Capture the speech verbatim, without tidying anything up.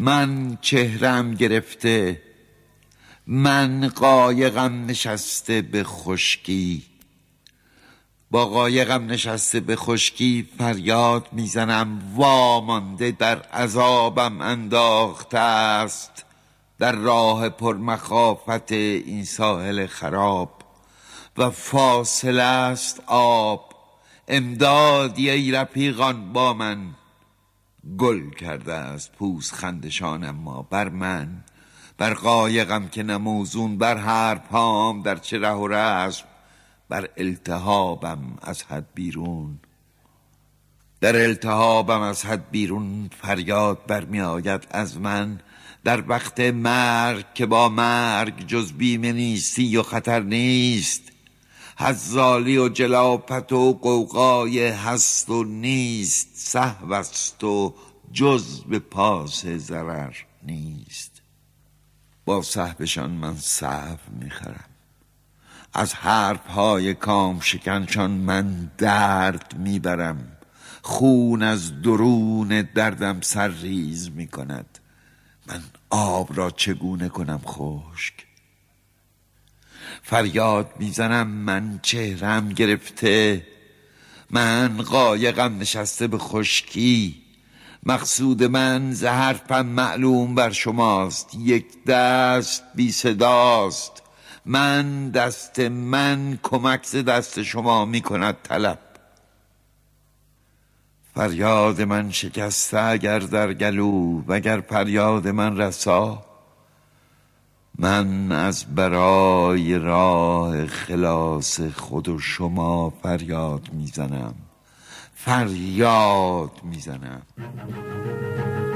من چهرم گرفته، من قایقم نشسته به خشکی. با قایقم نشسته به خشکی فریاد میزنم وامانده در عذابم انداخته است در راه پرمخافت این ساحل خراب و فاصله است آب. امدادی ای رفیقان با من. گل کرده است پوست خندشان اما بر من، بر قایقم که نموزون، بر هر پام در چه ره و رسم، بر التهابم از حد بیرون. در التهابم از حد بیرون فریاد برمی آید از من در وقت مرگ که با مرگ جز بیمه نیستی و خطر نیست. حزالی و جلاپت و قوقای هست و نیست، سهو است و جز به پاس ضرر نیست. با سهوشان من سهو میخرم، از حرفهای کام شکنشان من درد میبرم. خون از درون دردم سرریز میکند، من آب را چگونه کنم خشک؟ فریاد میزنم من چهرم گرفته، من قایقم نشسته به خشکی. مقصود من ز حرفم معلوم بر شماست، یک دست بی صداست. من دست من کمک ز دست شما میکند طلب. فریاد من شکسته اگر در گلو وگر فریاد من رسا، من از برای راه خلاص خود و شما فریاد میزنم، فریاد میزنم.